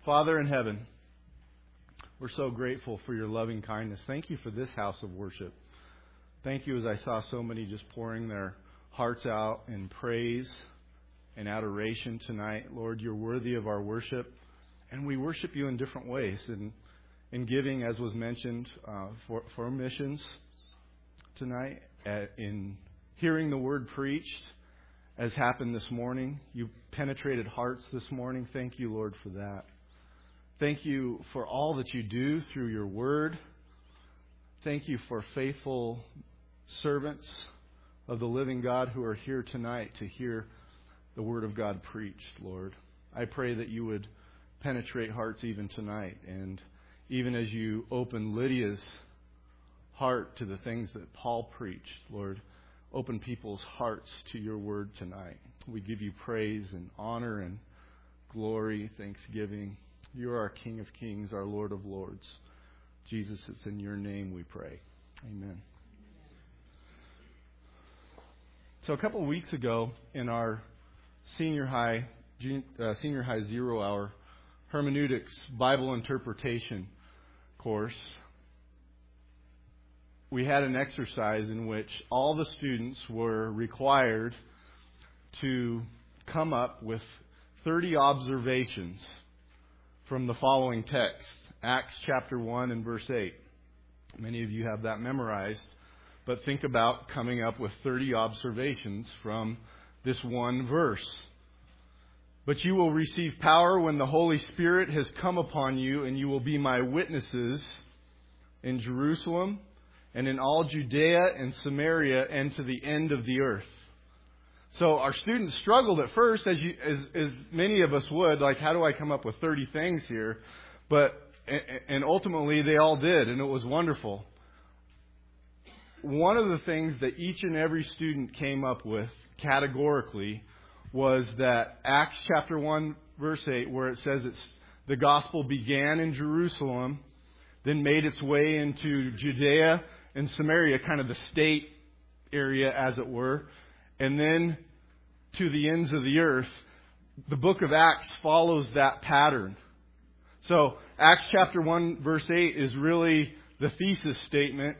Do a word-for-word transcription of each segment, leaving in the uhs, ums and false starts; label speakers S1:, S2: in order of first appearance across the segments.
S1: Father in heaven, we're so grateful for your loving kindness. Thank you for this house of worship. Thank you as I saw so many just pouring their hearts out in praise and adoration tonight. Lord, you're worthy of our worship, and we worship you in different ways. In, in giving, as was mentioned, uh, for, for missions tonight, at, in hearing the word preached, as happened this morning. You penetrated hearts this morning. Thank you, Lord, for that. Thank you for all that you do through your word. Thank you for faithful servants of the living God who are here tonight to hear the word of God preached, Lord. I pray that you would penetrate hearts even tonight. And even as you open Lydia's heart to the things that Paul preached, Lord, open people's hearts to your word tonight. We give you praise and honor and glory, thanksgiving. You are our King of Kings, our Lord of Lords. Jesus, it's in your name we pray. Amen. So a couple of weeks ago in our senior high, uh, senior high zero hour hermeneutics Bible interpretation course, we had an exercise in which all the students were required to come up with thirty observations from the following text, Acts chapter one and verse eight. Many of you have that memorized, but think about coming up with thirty observations from this one verse. But you will receive power when the Holy Spirit has come upon you, and you will be my witnesses in Jerusalem, and in all Judea and Samaria and to the end of the earth. So our students struggled at first, as you, as, as many of us would, like, how do I come up with thirty things here? But, and ultimately they all did, and it was wonderful. One of the things that each and every student came up with categorically was that Acts chapter one, verse eight, where it says it's the gospel began in Jerusalem, then made its way into Judea and Samaria, kind of the state area, as it were, and then to the ends of the earth. The book of Acts follows that pattern. So Acts chapter one, verse eight is really the thesis statement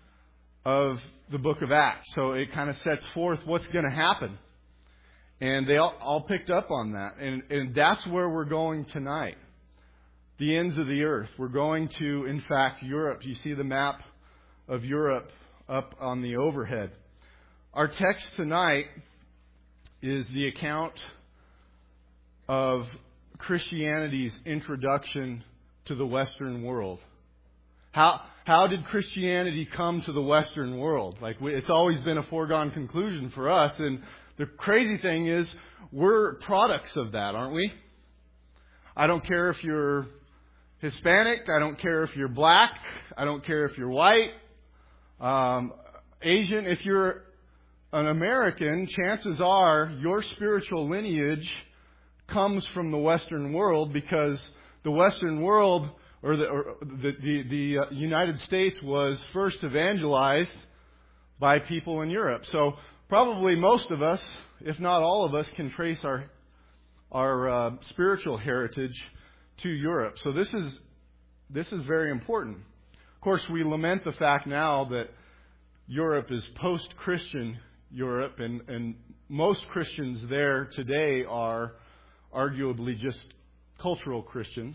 S1: of the book of Acts. So it kind of sets forth what's going to happen. And they all, all picked up on that. And, and that's where we're going tonight. The ends of the earth. We're going to, in fact, Europe. You see the map of Europe up on the overhead. Our text tonight is the account of Christianity's introduction to the Western world. How how did Christianity come to the Western world? Like, we, it's always been a foregone conclusion for us. And the crazy thing is, we're products of that, aren't we? I don't care if you're Hispanic. I don't care if you're black. I don't care if you're white, um, Asian. If you're an American, chances are your spiritual lineage comes from the Western world, because the Western world, or the or the the, the uh, United States, was first evangelized by people in Europe. So probably most of us, if not all of us, can trace our our uh, spiritual heritage to Europe. So this is this is very important. Of course, we lament the fact now that Europe is post-Christian Europe, and, and most Christians there today are arguably just cultural Christians,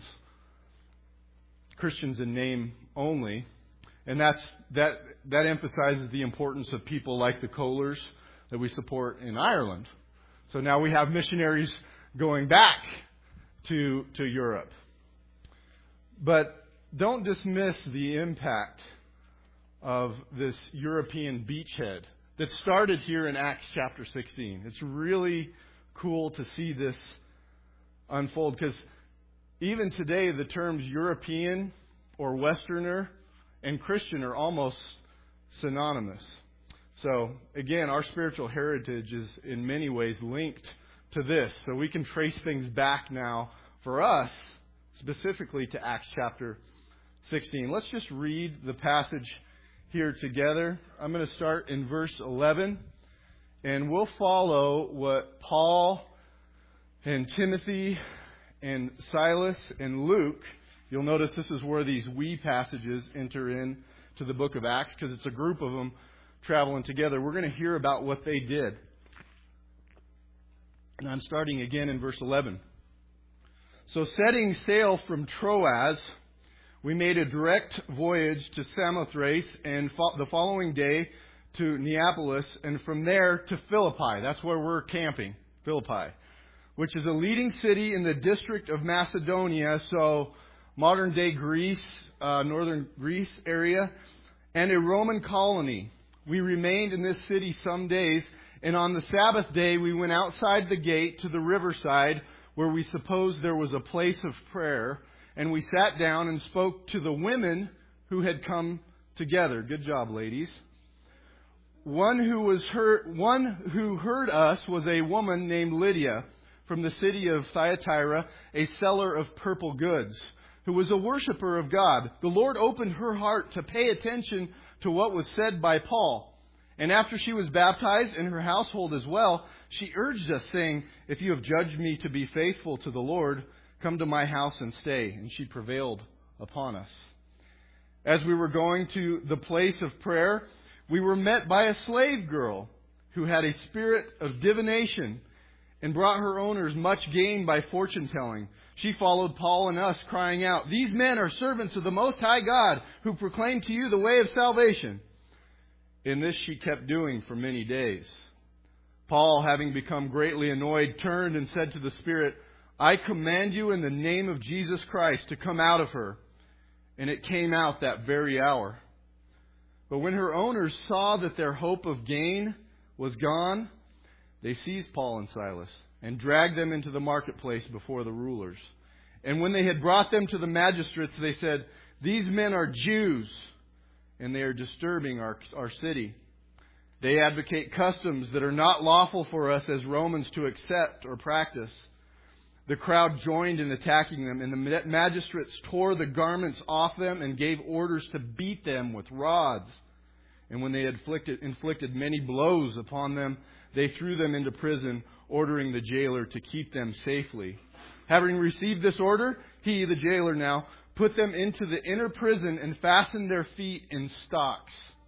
S1: Christians in name only, and that's that that emphasizes the importance of people like the Kohlers that we support in Ireland. So now we have missionaries going back to to Europe. But don't dismiss the impact of this European beachhead that started here in Acts chapter sixteen. It's really cool to see this unfold, because even today the terms European or Westerner and Christian are almost synonymous. So again, our spiritual heritage is in many ways linked to this. So we can trace things back now for us, specifically to Acts chapter sixteen. Let's just read the passage here together. I'm going to start in verse eleven, and we'll follow what Paul and Timothy and Silas and Luke, you'll notice this is where these we passages enter in to the book of Acts, because it's a group of them traveling together. We're going to hear about what they did. And I'm starting again in verse eleven. So setting sail from Troas, we made a direct voyage to Samothrace, and fo- the following day to Neapolis, and from there to Philippi. That's where we're camping, Philippi, which is a leading city in the district of Macedonia, so modern-day Greece, uh, northern Greece area, and a Roman colony. We remained in this city some days, and on the Sabbath day we went outside the gate to the riverside, where we supposed there was a place of prayer, and we sat down and spoke to the women who had come together. Good job, ladies. One who was heard, one who heard us was a woman named Lydia from the city of Thyatira, a seller of purple goods, who was a worshiper of God. The Lord opened her heart to pay attention to what was said by Paul. And after she was baptized, and her household as well, she urged us, saying, "If you have judged me to be faithful to the Lord, come to my house and stay." And she prevailed upon us. As we were going to the place of prayer, we were met by a slave girl who had a spirit of divination and brought her owners much gain by fortune telling. She followed Paul and us, crying out, "These men are servants of the Most High God, who proclaim to you the way of salvation." In this she kept doing for many days. Paul, having become greatly annoyed, turned and said to the Spirit, "I command you in the name of Jesus Christ to come out of her." And it came out that very hour. But when her owners saw that their hope of gain was gone, they seized Paul and Silas and dragged them into the marketplace before the rulers. And when they had brought them to the magistrates, they said, "These men are Jews, and they are disturbing our, our city. They advocate customs that are not lawful for us as Romans to accept or practice." The crowd joined in attacking them, and the magistrates tore the garments off them and gave orders to beat them with rods. And when they had inflicted, inflicted many blows upon them, they threw them into prison, ordering the jailer to keep them safely. Having received this order, he, the jailer now, put them into the inner prison and fastened their feet in stocks.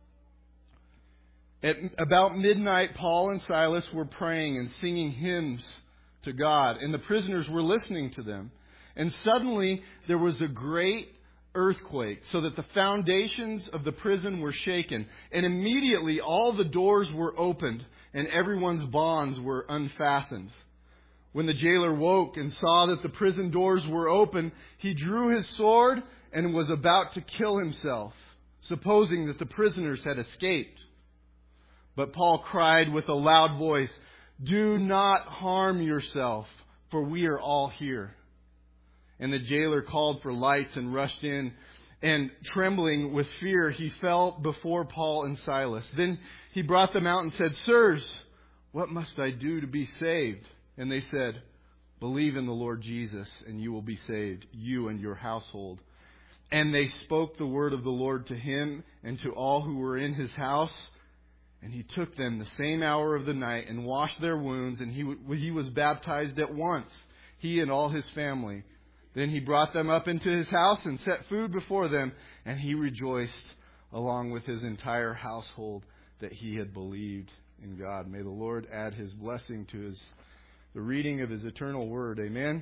S1: At about midnight, Paul and Silas were praying and singing hymns to God, and the prisoners were listening to them. And suddenly there was a great earthquake, so that the foundations of the prison were shaken. And immediately all the doors were opened, and everyone's bonds were unfastened. When the jailer woke and saw that the prison doors were open, he drew his sword and was about to kill himself, supposing that the prisoners had escaped. But Paul cried with a loud voice, "Do not harm yourself, for we are all here." And the jailer called for lights and rushed in, and trembling with fear, he fell before Paul and Silas. Then he brought them out and said, "Sirs, what must I do to be saved?" And they said, "Believe in the Lord Jesus, and you will be saved, you and your household." And they spoke the word of the Lord to him and to all who were in his house. And he took them the same hour of the night and washed their wounds, and he he was baptized at once, he and all his family. Then he brought them up into his house and set food before them, and he rejoiced along with his entire household that he had believed in God. May the Lord add his blessing to his the reading of his eternal word. Amen.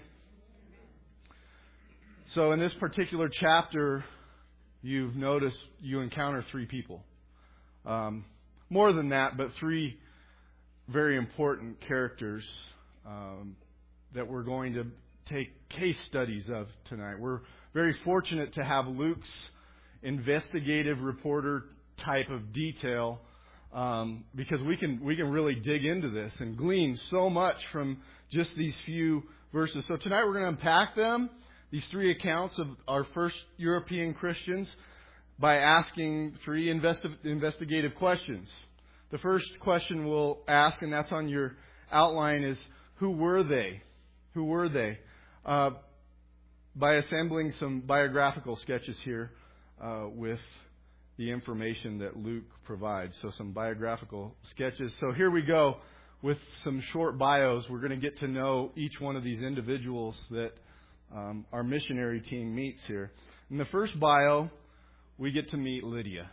S1: So in this particular chapter, you've noticed you encounter three people. Um, more than that, but three very important characters um, that we're going to take case studies of tonight. We're very fortunate to have Luke's investigative reporter type of detail, um, because we can we can really dig into this and glean so much from just these few verses. So tonight we're going to unpack them, these three accounts of our first European Christians, by asking three investi- investigative questions. The first question we'll ask, and that's on your outline, is who were they? Who were they? Uh, by assembling some biographical sketches here uh, with the information that Luke provides. So some biographical sketches. So here we go with some short bios. We're going to get to know each one of these individuals that um, our missionary team meets here. In the first bio, we get to meet Lydia.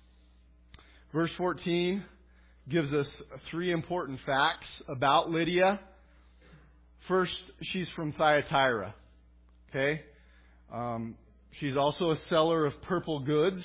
S1: Verse fourteen gives us three important facts about Lydia. First, she's from Thyatira. Okay? Um, she's also a seller of purple goods.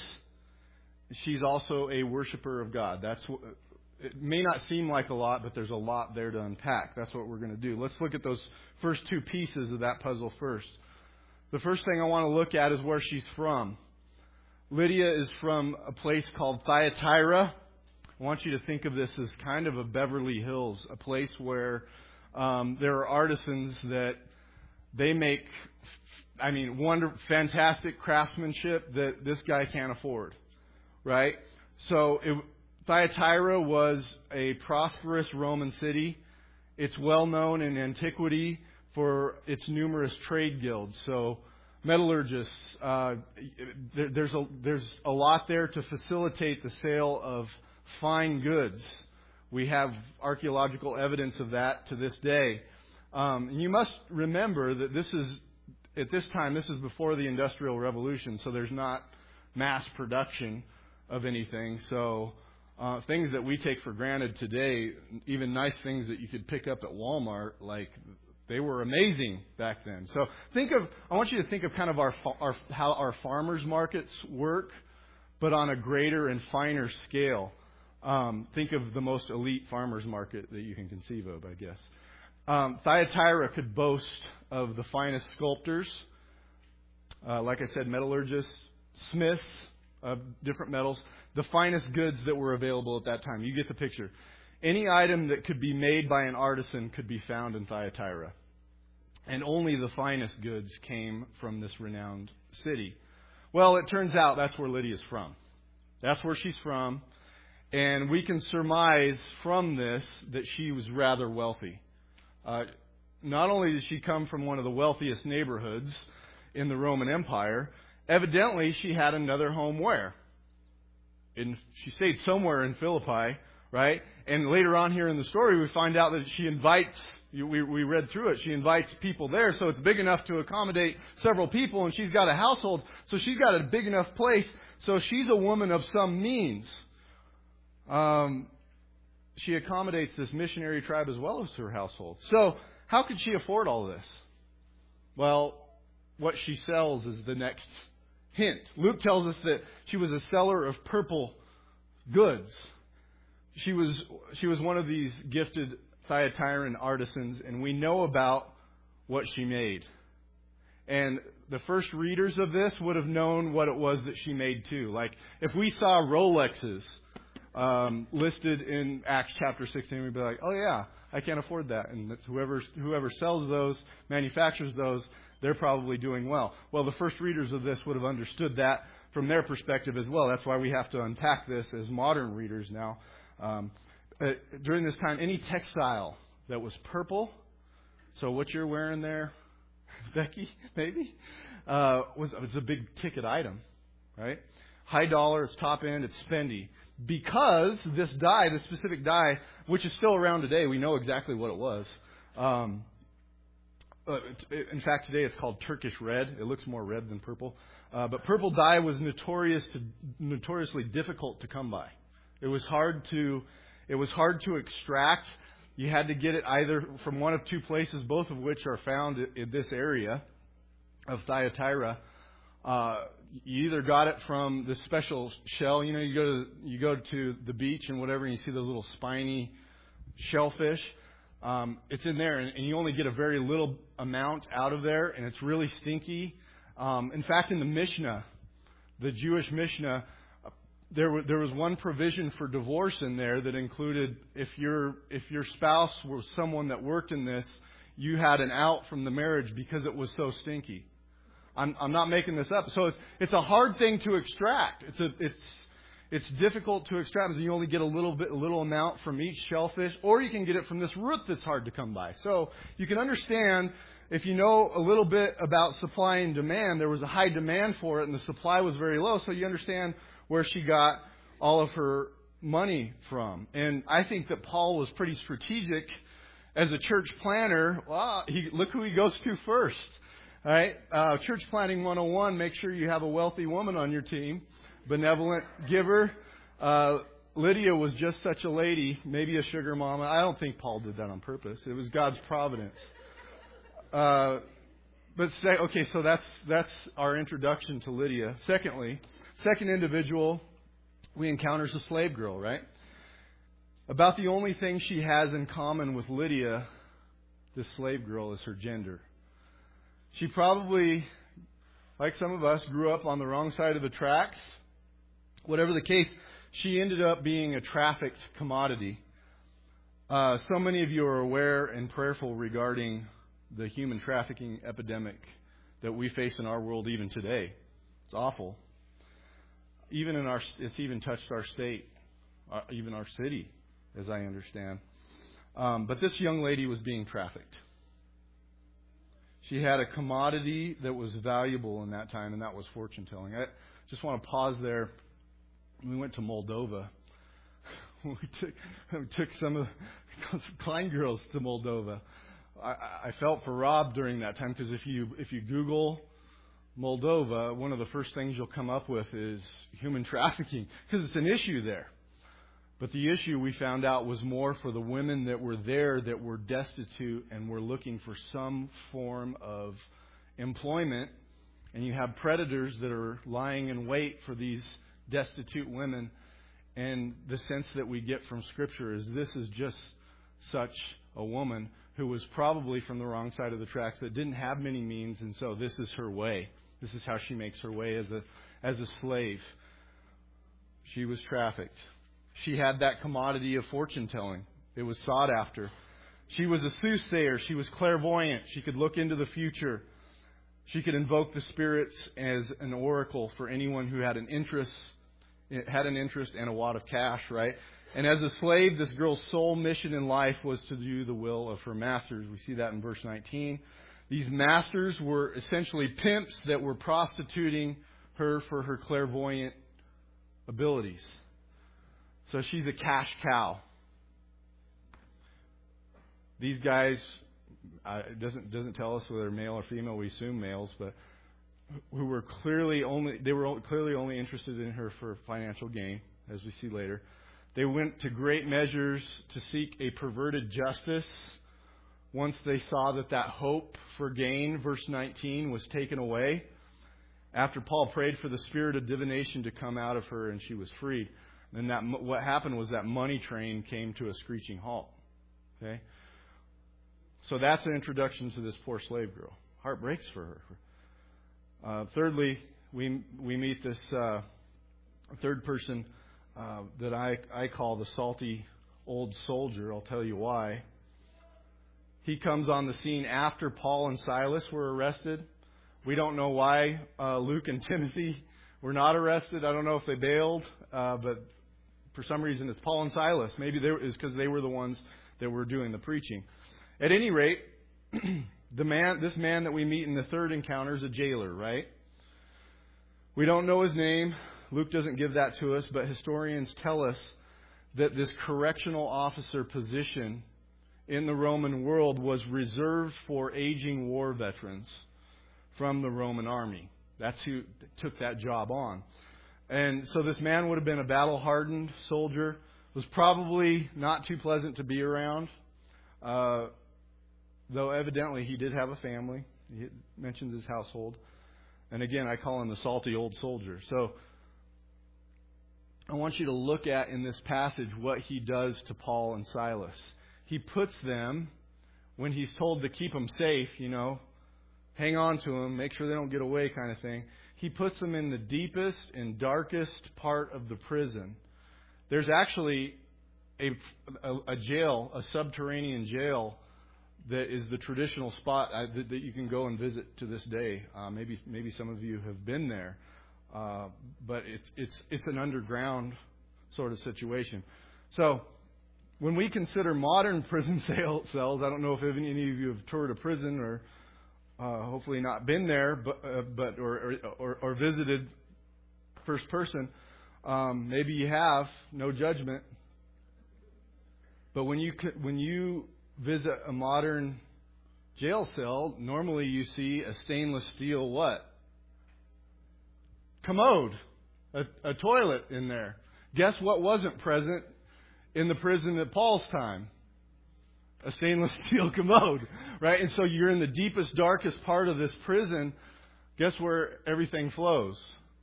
S1: She's also a worshiper of God. That's it may not seem like a lot, but there's a lot there to unpack. That's what we're going to do. Let's look at those first two pieces of that puzzle first. The first thing I want to look at is where she's from. Lydia is from a place called Thyatira. I want you to think of this as kind of a Beverly Hills, a place where um, there are artisans that they make, I mean, wonderful, fantastic craftsmanship that this guy can't afford, right? So it, Thyatira was a prosperous Roman city. It's well known in antiquity for its numerous trade guilds. So metallurgists, uh, there, there's a there's a lot there to facilitate the sale of fine goods. We have archaeological evidence of that to this day. Um, and you must remember that this is, at this time, this is before the Industrial Revolution, so there's not mass production of anything. So uh, things that we take for granted today, even nice things that you could pick up at Walmart, like they were amazing back then. So think of, I want you to think of kind of our, our how our farmers markets work, but on a greater and finer scale. Um, think of the most elite farmers market that you can conceive of, I guess. Um, Thyatira could boast of the finest sculptors, uh, like I said, metallurgists, smiths of different metals, the finest goods that were available at that time. You get the picture. Any item that could be made by an artisan could be found in Thyatira. And only the finest goods came from this renowned city. Well, it turns out that's where Lydia's from. That's where she's from. And we can surmise from this that she was rather wealthy. Uh, not only did she come from one of the wealthiest neighborhoods in the Roman Empire, evidently she had another home where? In, she stayed somewhere in Philippi, right? And later on here in the story, we find out that she invites, we, we read through it, she invites people there, so it's big enough to accommodate several people, and she's got a household, so she's got a big enough place, so she's a woman of some means. Um, she accommodates this missionary tribe as well as her household. So how could she afford all this? Well, what she sells is the next hint. Luke tells us that she was a seller of purple goods. She was she was one of these gifted Thyatiran artisans, and we know about what she made. And the first readers of this would have known what it was that she made too. Like if we saw Rolexes Um, listed in Acts chapter sixteen, we'd be like, oh yeah, I can't afford that. And that's whoever whoever sells those, manufactures those, they're probably doing well. Well, the first readers of this would have understood that from their perspective as well. That's why we have to unpack this as modern readers now. Um, uh, during this time, any textile that was purple, so what you're wearing there, Becky, maybe, uh, was, was a big ticket item, right? High dollar, it's top end, it's spendy. Because this dye, this specific dye, which is still around today, we know exactly what it was. Um, uh, in fact, today it's called Turkish red. It looks more red than purple. Uh, but purple dye was notorious to, notoriously difficult to come by. It was hard to, it was hard to extract. You had to get it either from one of two places, both of which are found in this area of Thyatira. Uh, you either got it from this special shell. You know, you go to you go to the beach and whatever, and you see those little spiny shellfish. Um, it's in there, and, and you only get a very little amount out of there, and it's really stinky. Um, in fact, in the Mishnah, the Jewish Mishnah, uh, there w- there was one provision for divorce in there that included if your if your spouse was someone that worked in this, you had an out from the marriage because it was so stinky. I'm, I'm not making this up. So it's it's a hard thing to extract. It's a it's it's difficult to extract because you only get a little bit, a little amount from each shellfish, or you can get it from this root that's hard to come by. So you can understand if you know a little bit about supply and demand. There was a high demand for it, and the supply was very low. So you understand where she got all of her money from. And I think that Paul was pretty strategic as a church planner. Wow, he, look who he goes to first. All right. Uh, Church Planting one oh one, make sure you have a wealthy woman on your team. Benevolent giver. Uh, Lydia was just such a lady, maybe a sugar mama. I don't think Paul did that on purpose. It was God's providence. Uh, but say, okay, so that's that's our introduction to Lydia. Secondly, second individual we encounter is a slave girl, right? About the only thing she has in common with Lydia, this slave girl, is her gender. She probably, like some of us, grew up on the wrong side of the tracks. Whatever the case, she ended up being a trafficked commodity. Uh, so many of you are aware and prayerful regarding the human trafficking epidemic that we face in our world even today. It's awful. Even in our, it's even touched our state, uh, even our city, as I understand. Um, but this young lady was being trafficked. She had a commodity that was valuable in that time, and that was fortune telling. I just want to pause there. We went to Moldova. we took we took some of some Klein girls to Moldova. I, I felt for Rob during that time because if you if you Google Moldova, one of the first things you'll come up with is human trafficking because it's an issue there. But the issue we found out was more for the women that were there that were destitute and were looking for some form of employment. And you have predators that are lying in wait for these destitute women. And the sense that we get from Scripture is this is just such a woman who was probably from the wrong side of the tracks, that didn't have many means, and so this is her way. This is how she makes her way as a as a slave. She was trafficked. She had that commodity of fortune telling. It was sought after. She was a soothsayer. She was clairvoyant. She could look into the future. She could invoke the spirits as an oracle for anyone who had an interest, had an interest and a wad of cash, right? And as a slave, this girl's sole mission in life was to do the will of her masters. We see that in verse nineteen. These masters were essentially pimps that were prostituting her for her clairvoyant abilities. So she's a cash cow. These guys, uh, it doesn't doesn't tell us whether they're male or female. We assume males, but who were clearly only they were clearly only interested in her for financial gain, as we see later. They went to great measures to seek a perverted justice. Once they saw that that hope for gain, verse nineteen, was taken away, after Paul prayed for the spirit of divination to come out of her and she was freed. And that what happened was that money train came to a screeching halt. Okay, so that's an introduction to this poor slave girl. Heart breaks for her. Uh, thirdly, we we meet this uh, third person uh, that I I call the salty old soldier. I'll tell you why. He comes on the scene after Paul and Silas were arrested. We don't know why uh, Luke and Timothy were not arrested. I don't know if they bailed, uh, but for some reason, it's Paul and Silas. Maybe it was because they were the ones that were doing the preaching. At any rate, the man, this man that we meet in the third encounter is a jailer, right? We don't know his name. Luke doesn't give that to us, but historians tell us that this correctional officer position in the Roman world was reserved for aging war veterans from the Roman army. That's who took that job on. And so this man would have been a battle-hardened soldier, was probably not too pleasant to be around, uh, though evidently he did have a family. He mentions his household. And again, I call him the salty old soldier. So I want you to look at in this passage what he does to Paul and Silas. He puts them, when he's told to keep them safe, you know, hang on to them, make sure they don't get away kind of thing. He puts them in the deepest and darkest part of the prison. There's actually a, a, a jail, a subterranean jail, that is the traditional spot that, that you can go and visit to this day. Uh, maybe maybe some of you have been there, uh, but it's it's it's an underground sort of situation. So when we consider modern prison cells, I don't know if any of you have toured a prison or Uh, hopefully not been there, but uh, but or, or or visited first person. Um, maybe you have. No judgment. But when you when you visit a modern jail cell, normally you see a stainless steel what? Commode, a, a toilet in there. Guess what wasn't present in the prison at Paul's time? A stainless steel commode, right? And so you're in the deepest, darkest part of this prison. Guess where everything flows?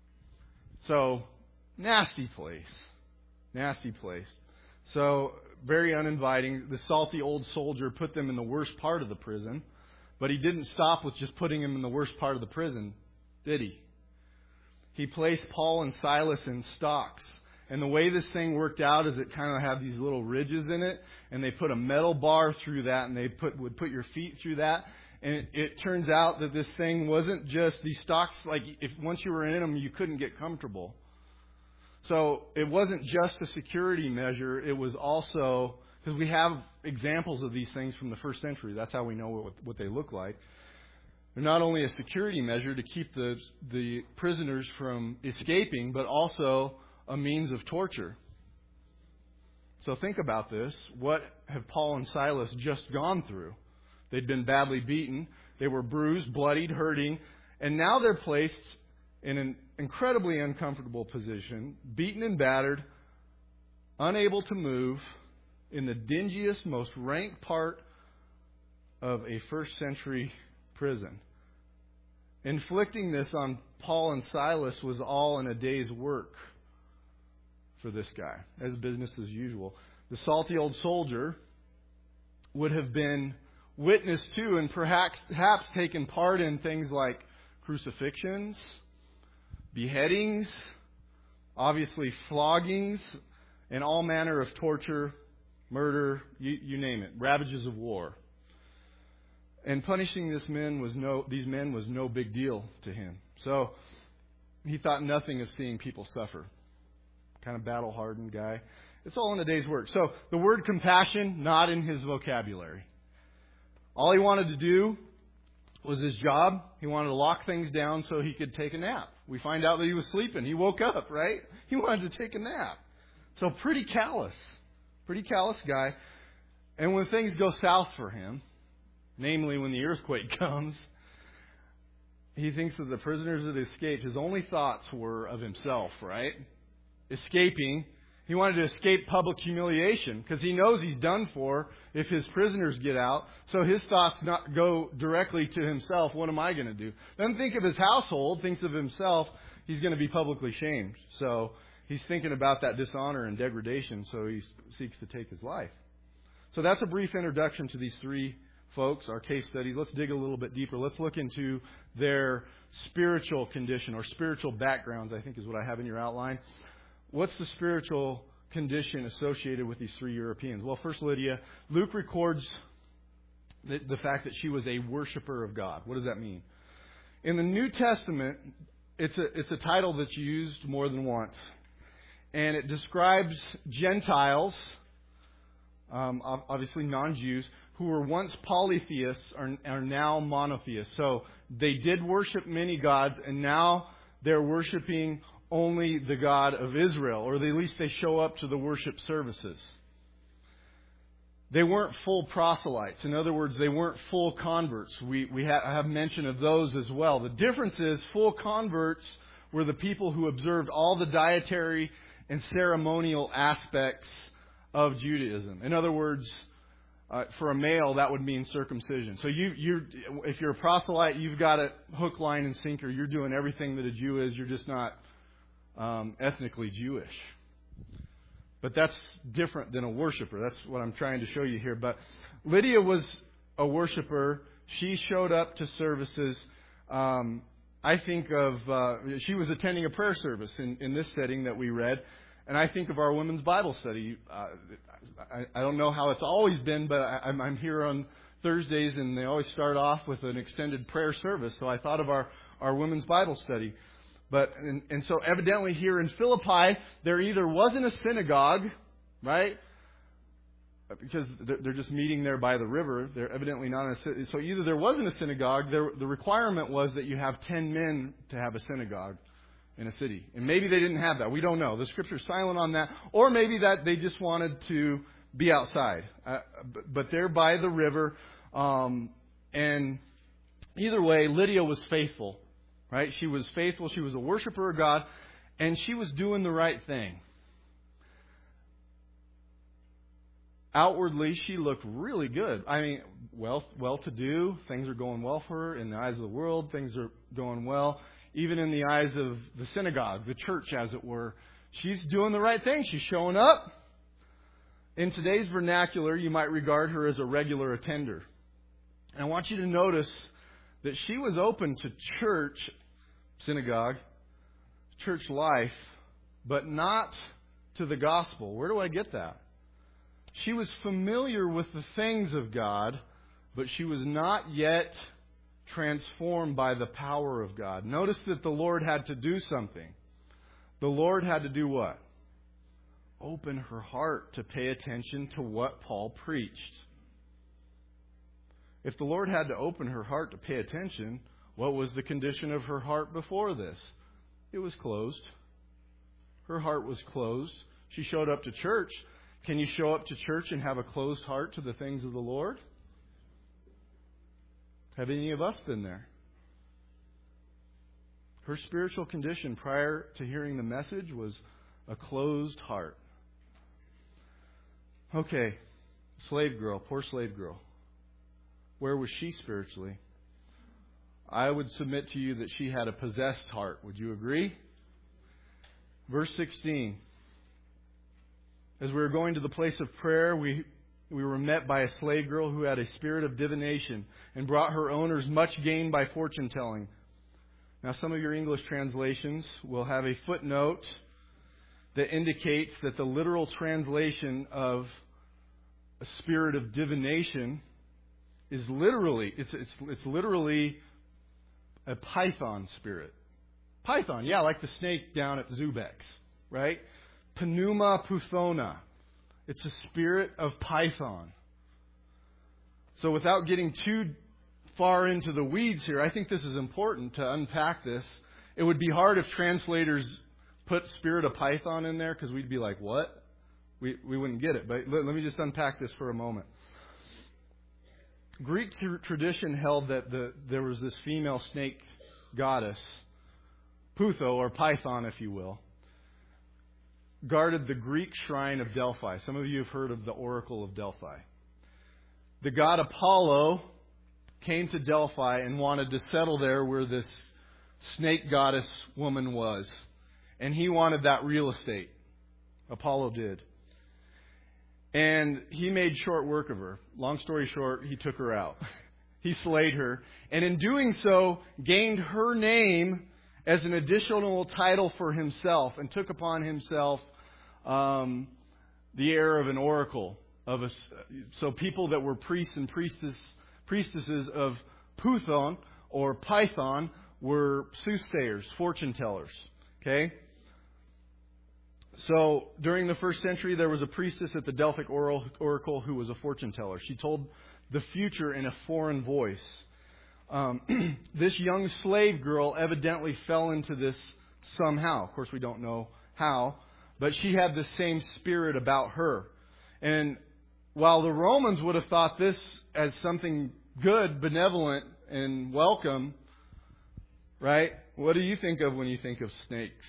S1: So, nasty place. Nasty place. So, very uninviting. The salty old soldier put them in the worst part of the prison. But he didn't stop with just putting them in the worst part of the prison, did he? He placed Paul and Silas in stocks. And the way this thing worked out is it kind of had these little ridges in it. And they put a metal bar through that. And they put would put your feet through that. And it, it turns out that this thing wasn't just these stocks. Like if once you were in them, you couldn't get comfortable. So it wasn't just a security measure. It was also, because we have examples of these things from the first century. That's how we know what, what they look like. They're not only a security measure to keep the the prisoners from escaping, but also a means of torture. So think about this. What have Paul and Silas just gone through? They'd been badly beaten. They were bruised, bloodied, hurting. And now they're placed in an incredibly uncomfortable position, beaten and battered, unable to move, in the dingiest, most rank part of a first century prison. Inflicting this on Paul and Silas was all in a day's work for this guy, as business as usual. The salty old soldier would have been witness to and perhaps, perhaps taken part in things like crucifixions, beheadings, obviously floggings, and all manner of torture, murder, you, you name it, ravages of war. And punishing this men was no, these men was no big deal to him. So he thought nothing of seeing people suffer. Kind of battle-hardened guy. It's all in a day's work. So the word compassion, not in his vocabulary. All he wanted to do was his job. He wanted to lock things down so he could take a nap. We find out that he was sleeping. He woke up, right? He wanted to take a nap. So pretty callous. Pretty callous guy. And when things go south for him, namely when the earthquake comes, he thinks of the prisoners that escaped. His only thoughts were of himself, right? Escaping. He wanted to escape public humiliation because he knows he's done for if his prisoners get out. So his thoughts not go directly to himself. What am I going to do? Doesn't think of his household. Thinks of himself. He's going to be publicly shamed. So he's thinking about that dishonor and degradation. So he seeks to take his life. So that's a brief introduction to these three folks, our case studies. Let's dig a little bit deeper. Let's look into their spiritual condition or spiritual backgrounds, I think is what I have in your outline. What's the spiritual condition associated with these three Europeans? Well, first, Lydia. Luke records the, the fact that she was a worshiper of God. What does that mean? In the New Testament, it's a, it's a title that's used more than once. And it describes Gentiles, um, obviously non-Jews, who were once polytheists are, are now monotheists. So they did worship many gods, and now they're worshiping only the God of Israel, or at least they show up to the worship services. They weren't full proselytes. In other words, they weren't full converts. We, we ha- have mention of those as well. The difference is full converts were the people who observed all the dietary and ceremonial aspects of Judaism. In other words, uh, for a male, that would mean circumcision. So you, you, if you're a proselyte, you've got it hook, line, and sinker. You're doing everything that a Jew is. You're just not Um, ethnically Jewish. But that's different than a worshiper. That's what I'm trying to show you here. But Lydia was a worshiper. She showed up to services. Um, I think of, uh, she was attending a prayer service in, in this setting that we read. And I think of our women's Bible study. Uh, I, I don't know how it's always been, but I, I'm, I'm here on Thursdays and they always start off with an extended prayer service. So I thought of our, our women's Bible study. But and, and so evidently here in Philippi, there either wasn't a synagogue, right? Because they're, they're just meeting there by the river. They're evidently not in a, so either there wasn't a synagogue. There, the requirement was that you have ten men to have a synagogue in a city. And maybe they didn't have that. We don't know. The Scripture's silent on that. Or maybe that they just wanted to be outside. Uh, but, but they're by the river. Um, and either way, Lydia was faithful, right? She was faithful. She was a worshiper of God, and she was doing the right thing. Outwardly, she looked really good. I mean, well, well-to-do. Things are going well for her in the eyes of the world. Things are going well, even in the eyes of the synagogue, the church, as it were. She's doing the right thing. She's showing up. In today's vernacular, you might regard her as a regular attender. And I want you to notice that she was open to church, synagogue, church life, but not to the gospel. Where do I get that? She was familiar with the things of God, but she was not yet transformed by the power of God. Notice that the Lord had to do something. The Lord had to do what? Open her heart to pay attention to what Paul preached. If the Lord had to open her heart to pay attention, what was the condition of her heart before this? It was closed. Her heart was closed. She showed up to church. Can you show up to church and have a closed heart to the things of the Lord? Have any of us been there? Her spiritual condition prior to hearing the message was a closed heart. Okay, slave girl, poor slave girl. Where was she spiritually? I would submit to you that she had a possessed heart. Would you agree? Verse sixteen. As we were going to the place of prayer, we, we were met by a slave girl who had a spirit of divination and brought her owners much gain by fortune telling. Now, some of your English translations will have a footnote that indicates that the literal translation of a spirit of divination is literally, it's, it's, it's literally a python spirit. Python, yeah, like the snake down at Zubex, right? Pneuma Puthona. It's a spirit of python. So without getting too far into the weeds here, I think this is important to unpack this. It would be hard if translators put spirit of python in there, because we'd be like, what? We we wouldn't get it. But let, let me just unpack this for a moment. Greek t- tradition held that the there was this female snake goddess, Putho, or Python, if you will, guarded the Greek shrine of Delphi. Some of you have heard of the Oracle of Delphi. The god Apollo came to Delphi and wanted to settle there where this snake goddess woman was. And he wanted that real estate. Apollo did. And he made short work of her. Long story short, he took her out. He slayed her. And in doing so, gained her name as an additional title for himself and took upon himself um, the air of an oracle. Of a, so people that were priests and priestess, priestesses of Puthon or Python were soothsayers, fortune tellers. Okay? So during the first century, there was a priestess at the Delphic Oracle who was a fortune teller. She told the future in a foreign voice. Um, this young slave girl evidently fell into this somehow. Of course, we don't know how, but she had the same spirit about her. And while the Romans would have thought this as something good, benevolent, and welcome, right? What do you think of when you think of snakes?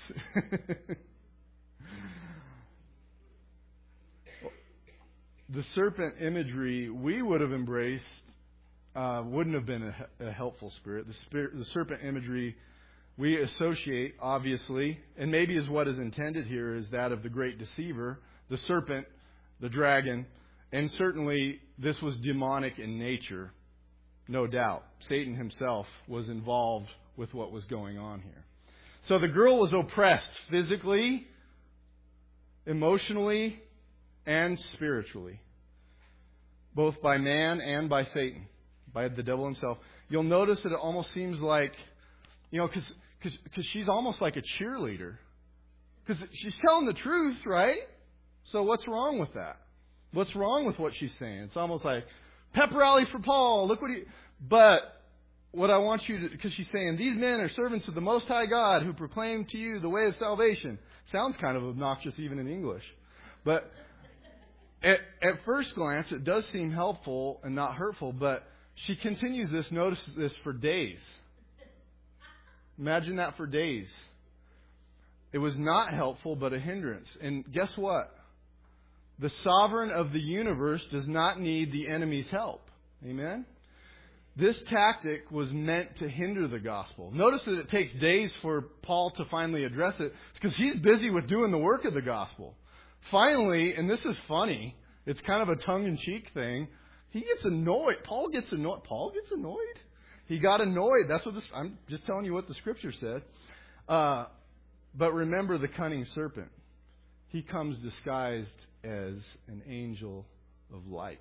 S1: The serpent imagery we would have embraced uh, wouldn't have been a, a helpful spirit. The spirit, the serpent imagery we associate, obviously, and maybe is what is intended here, is that of the great deceiver, the serpent, the dragon, and certainly this was demonic in nature, no doubt. Satan himself was involved with what was going on here. So the girl was oppressed physically, emotionally, and spiritually, both by man and by Satan, by the devil himself. You'll notice that it almost seems like, you know, because because she's almost like a cheerleader. Because she's telling the truth, right? So what's wrong with that? What's wrong with what she's saying? It's almost like, pep rally for Paul. Look what he... But what I want you to... Because she's saying, these men are servants of the Most High God who proclaim to you the way of salvation. Sounds kind of obnoxious even in English. But... At, at first glance, it does seem helpful and not hurtful, but She continues this, notice this, for days. Imagine that for days. It was not helpful, but a hindrance. And guess what? The sovereign of the universe does not need the enemy's help. Amen? This tactic was meant to hinder the gospel. Notice that it takes days for Paul to finally address it, because he's busy with doing the work of the gospel. Finally, and this is funny, it's kind of a tongue-in-cheek thing, he gets annoyed. Paul gets annoyed. Paul gets annoyed? He got annoyed. That's what this, I'm just telling you what the scripture said. Uh, but remember the cunning serpent. He comes disguised as an angel of light.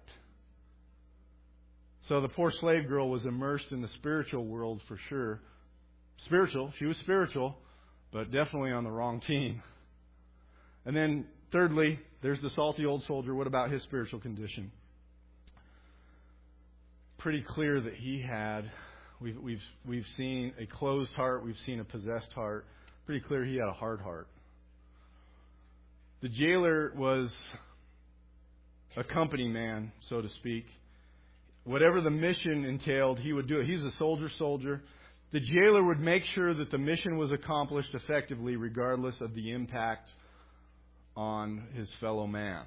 S1: So the poor slave girl was immersed in the spiritual world for sure. Spiritual. She was spiritual, but definitely on the wrong team. And then thirdly, there's the salty old soldier. What about his spiritual condition? Pretty clear that he had, we've, we've, we've seen a closed heart. We've seen a possessed heart. Pretty clear he had a hard heart. The jailer was a company man, so to speak. Whatever the mission entailed, he would do it. He's a soldier, soldier. The jailer would make sure that the mission was accomplished effectively, regardless of the impact on his fellow man.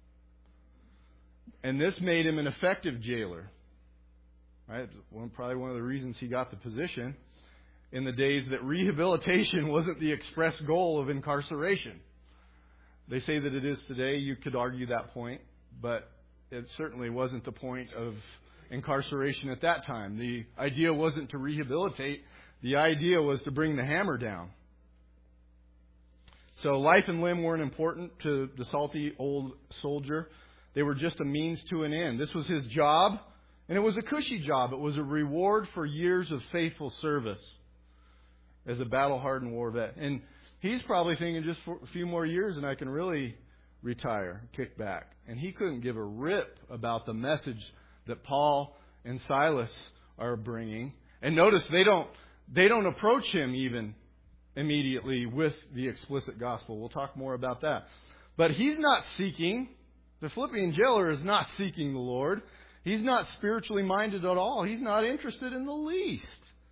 S1: And this made him an effective jailer. Right? One, probably one of the reasons he got the position in the days that rehabilitation wasn't the express goal of incarceration. They say that it is today. You could argue that point, but it certainly wasn't the point of incarceration at that time. The idea wasn't to rehabilitate. The idea was to bring the hammer down. So life and limb weren't important to the salty old soldier. They were just a means to an end. This was his job, and it was a cushy job. It was a reward for years of faithful service as a battle-hardened war vet. And he's probably thinking, just for a few more years and I can really retire, kick back. And he couldn't give a rip about the message that Paul and Silas are bringing. And notice they don't they don't approach him even immediately with the explicit gospel. We'll talk more about that. But he's not seeking, the Philippian jailer is not seeking the Lord. He's not spiritually minded at all. He's not interested in the least.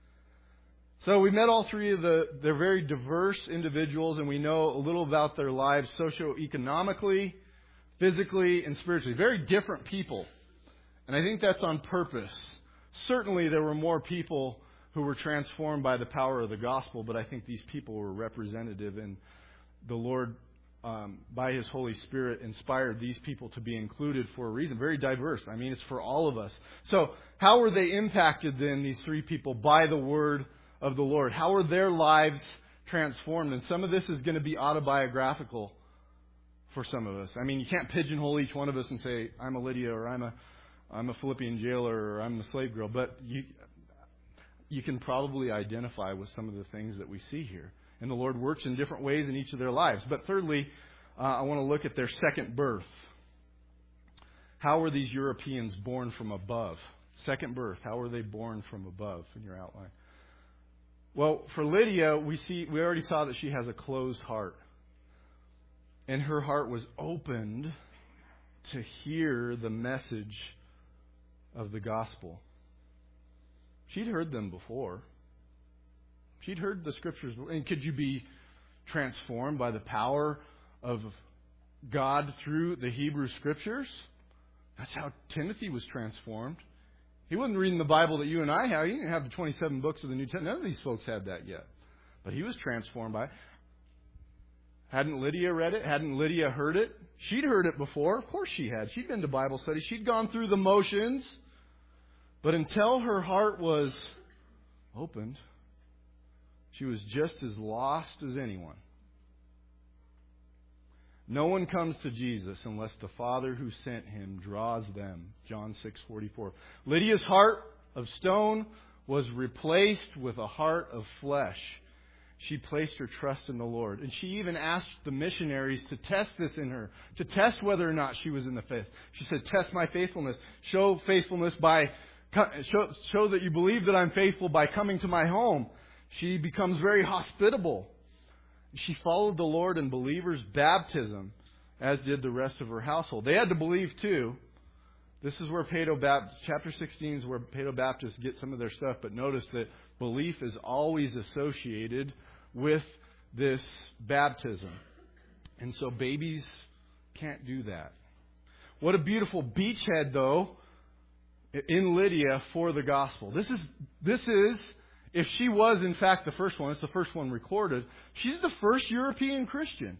S1: So we met all three of the, they're very diverse individuals, and we know a little about their lives socioeconomically, physically, and spiritually. Very different people. And I think that's on purpose. Certainly there were more people who were transformed by the power of the gospel, but I think these people were representative, and the Lord, um, by His Holy Spirit, inspired these people to be included for a reason. Very diverse. I mean, it's for all of us. So how were they impacted then, these three people, by the Word of the Lord? How are their lives transformed? And some of this is going to be autobiographical for some of us. I mean, you can't pigeonhole each one of us and say, I'm a Lydia, or I'm a I'm a Philippian jailer, or I'm the slave girl. But you you can probably identify with some of the things that we see here. And the Lord works in different ways in each of their lives. But thirdly, uh, I want to look at their second birth. How were these Europeans born from above? Second birth. How were they born from above in your outline? Well, for Lydia, we see we already saw that she has a closed heart. And her heart was opened to hear the message of the gospel. She'd heard them before. She'd heard the scriptures. And could you be transformed by the power of God through the Hebrew scriptures? That's how Timothy was transformed. He wasn't reading the Bible that you and I have. He didn't have the twenty-seven books of the New Testament. None of these folks had that yet. But he was transformed by it. Hadn't Lydia read it? Hadn't Lydia heard it? She'd heard it before. Of course she had. She'd been to Bible study. She'd gone through the motions. But until her heart was opened, she was just as lost as anyone. No one comes to Jesus unless the Father who sent him draws them. John six forty-four. Lydia's heart of stone was replaced with a heart of flesh. She placed her trust in the Lord. And she even asked the missionaries to test this in her, to test whether or not she was in the faith. She said, test my faithfulness. Show faithfulness by, show, show that you believe that I'm faithful by coming to my home. She becomes very hospitable. She followed the Lord in believers' baptism, as did the rest of her household. They had to believe, too. This is where Paedobaptist, chapter sixteen is where Paedobaptists get some of their stuff. But notice that belief is always associated with this baptism. And so babies can't do that. What a beautiful beachhead, though, in Lydia for the gospel. This is, this is, if she was in fact the first one, it's the first one recorded, she's the first European Christian.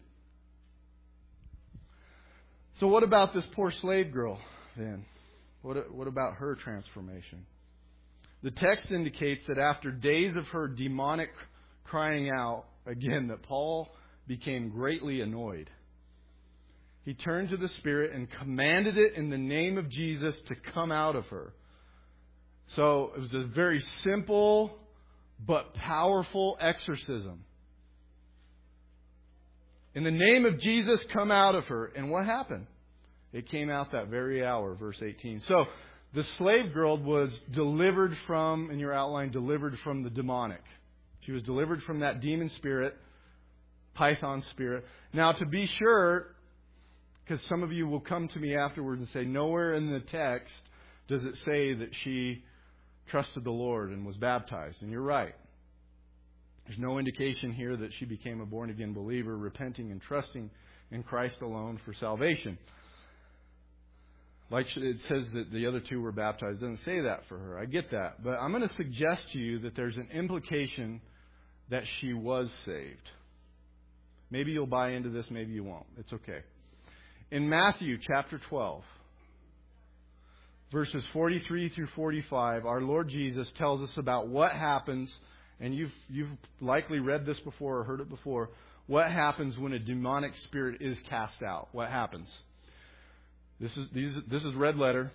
S1: So what about this poor slave girl then? What, what about her transformation? The text indicates that after days of her demonic crying out, again, that Paul became greatly annoyed. He turned to the Spirit and commanded it in the name of Jesus to come out of her. So it was a very simple but powerful exorcism. In the name of Jesus, come out of her. And what happened? It came out that very hour, verse eighteen. So the slave girl was delivered from, in your outline, delivered from the demonic. She was delivered from that demon spirit, python spirit. Now, to be sure, because some of you will come to me afterwards and say, nowhere in the text does it say that she trusted the Lord and was baptized. And you're right. There's no indication here that she became a born-again believer, repenting and trusting in Christ alone for salvation. Like it says that the other two were baptized. It doesn't say that for her. I get that. But I'm going to suggest to you that there's an implication that she was saved. Maybe you'll buy into this, maybe you won't. It's okay. In Matthew chapter twelve, verses forty-three through forty-five, our Lord Jesus tells us about what happens, and you've you've likely read this before or heard it before, what happens when a demonic spirit is cast out. What happens? This is these, this is red letter.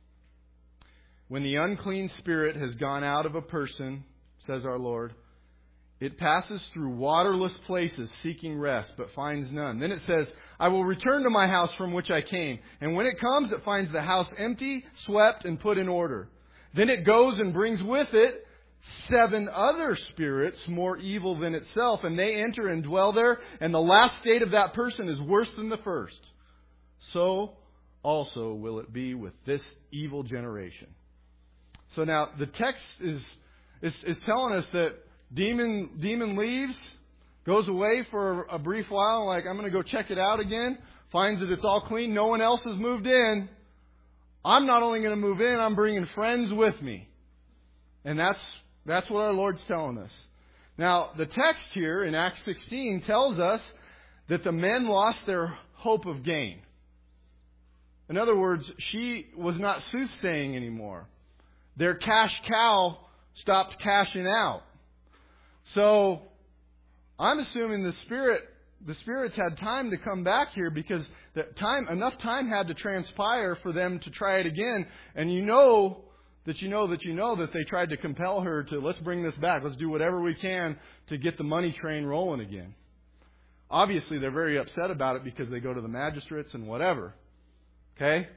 S1: When the unclean spirit has gone out of a person, says our Lord, it passes through waterless places seeking rest, but finds none. Then it says, I will return to my house from which I came. And when it comes, it finds the house empty, swept, and put in order. Then it goes and brings with it seven other spirits more evil than itself, and they enter and dwell there, and the last state of that person is worse than the first. So also will it be with this evil generation. So now the text is is, is telling us that demon demon leaves, goes away for a brief while, like I'm going to go check it out again, finds that it's all clean, no one else has moved in. I'm not only going to move in, I'm bringing friends with me. And that's that's what our Lord's telling us. Now, the text here in Acts sixteen tells us that the men lost their hope of gain. In other words, she was not soothsaying anymore. Their cash cow stopped cashing out. So I'm assuming the spirit, the spirits had time to come back here because the time, enough time had to transpire for them to try it again. And you know that you know that you know that they tried to compel her to, let's bring this back. Let's do whatever we can to get the money train rolling again. Obviously, they're very upset about it because they go to the magistrates and whatever. Okay?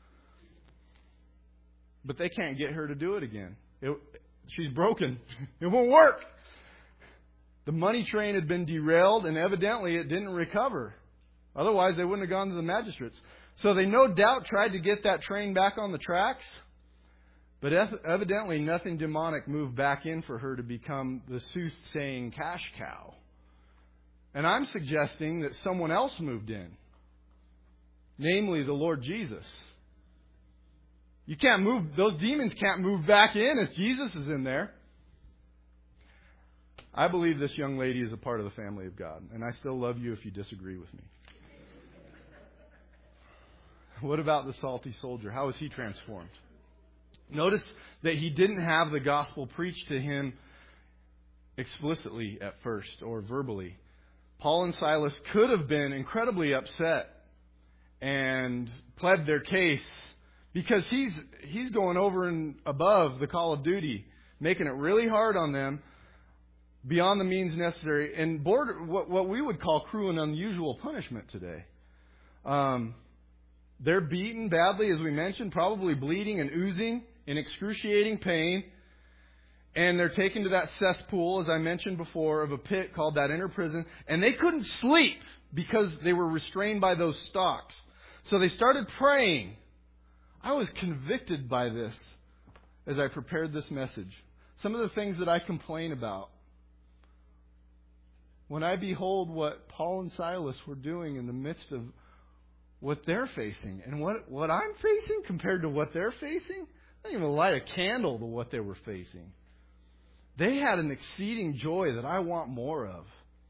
S1: But they can't get her to do it again. It, she's broken. It won't work. The money train had been derailed, and evidently it didn't recover. Otherwise, they wouldn't have gone to the magistrates. So they no doubt tried to get that train back on the tracks. But evidently nothing demonic moved back in for her to become the soothsaying cash cow. And I'm suggesting that someone else moved in. Namely, the Lord Jesus. You can't move, those demons can't move back in if Jesus is in there. I believe this young lady is a part of the family of God. And I still love you if you disagree with me. What about the salty soldier? How was he transformed? Notice that he didn't have the gospel preached to him explicitly at first or verbally. Paul and Silas could have been incredibly upset and pled their case because he's he's going over and above the call of duty, making it really hard on them beyond the means necessary, and border what, what we would call cruel and unusual punishment today. Um, they're beaten badly, as we mentioned, probably bleeding and oozing in excruciating pain, and they're taken to that cesspool, as I mentioned before, of a pit called that inner prison, and they couldn't sleep because they were restrained by those stocks. So they started praying. I was convicted by this as I prepared this message. Some of the things that I complain about. When I behold what Paul and Silas were doing in the midst of what they're facing and what, what I'm facing compared to what they're facing, I didn't even light a candle to what they were facing. They had an exceeding joy that I want more of.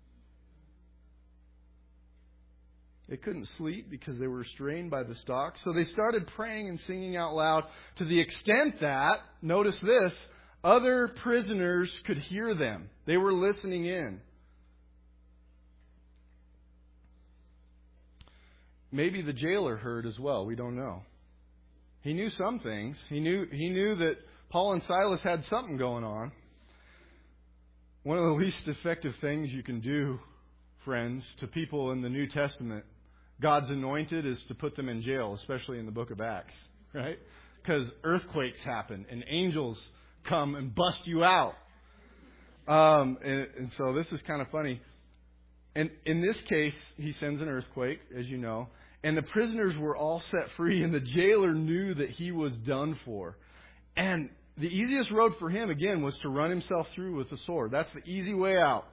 S1: They couldn't sleep because they were restrained by the stocks. So they started praying and singing out loud to the extent that, notice this, other prisoners could hear them. They were listening in. Maybe the jailer heard as well. We don't know. He knew some things. He knew, he knew that Paul and Silas had something going on. One of the least effective things you can do, friends, to people in the New Testament, God's anointed, is to put them in jail, especially in the book of Acts, right? Because earthquakes happen and angels come and bust you out. Um, and, and so this is kind of funny. And in this case, he sends an earthquake, as you know, and the prisoners were all set free, and the jailer knew that he was done for. And the easiest road for him, again, was to run himself through with the sword. That's the easy way out.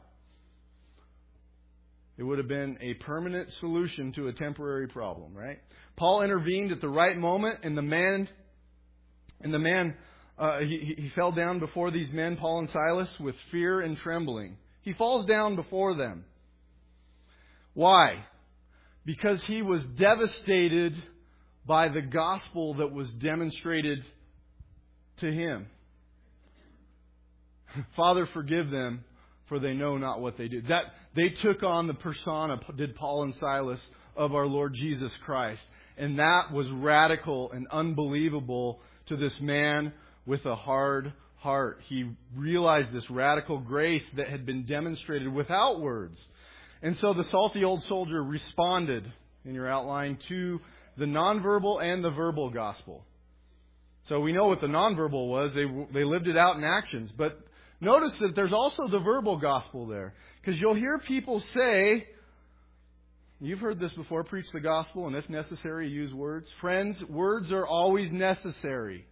S1: It would have been a permanent solution to a temporary problem, right? Paul intervened at the right moment, and the man, and the man, uh, he, he fell down before these men, Paul and Silas, with fear and trembling. He falls down before them. Why? Because he was devastated by the gospel that was demonstrated to him. Father, forgive them, for they know not what they do. That they took on the persona, did Paul and Silas, of our Lord Jesus Christ. And that was radical and unbelievable to this man with a hard heart. He realized this radical grace that had been demonstrated without words. And so the salty old soldier responded, in your outline, to the nonverbal and the verbal gospel. So we know what the nonverbal was. They they lived it out in actions. But notice that there's also the verbal gospel there. Because you'll hear people say, you've heard this before, preach the gospel, and if necessary, use words. Friends, words are always necessary.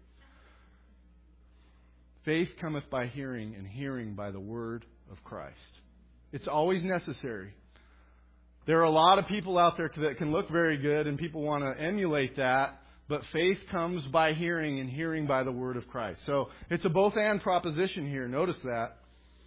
S1: Faith cometh by hearing, and hearing by the word of Christ. It's always necessary. There are a lot of people out there that can look very good, and people want to emulate that. But faith comes by hearing, and hearing by the word of Christ. So it's a both-and proposition here. Notice that.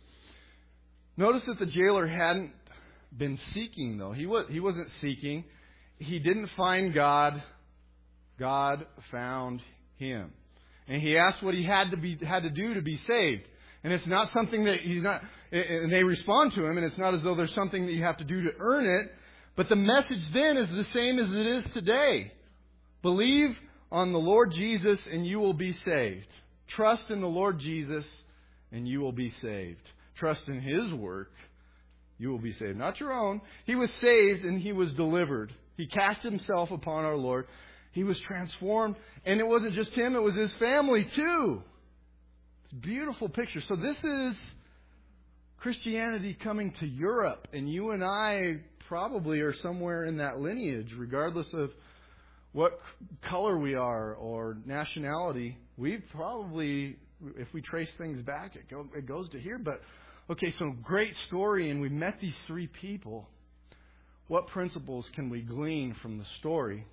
S1: Notice that the jailer hadn't been seeking, though. He was, he wasn't seeking. He didn't find God. God found him. And he asked what he had to be had to do to be saved. And it's not something that he's not... And they respond to him, and it's not as though there's something that you have to do to earn it. But the message then is the same as it is today. Believe on the Lord Jesus, and you will be saved. Trust in the Lord Jesus, and you will be saved. Trust in His work, you will be saved. Not your own. He was saved, and He was delivered. He cast Himself upon our Lord. He was transformed. And it wasn't just Him, it was His family too. It's a beautiful picture. So this is Christianity coming to Europe, and you and I probably are somewhere in that lineage, regardless of what color we are or nationality. We've probably, if we trace things back, it, go, it goes to here. But, okay, so great story, and we met these three people. What principles can we glean from the story?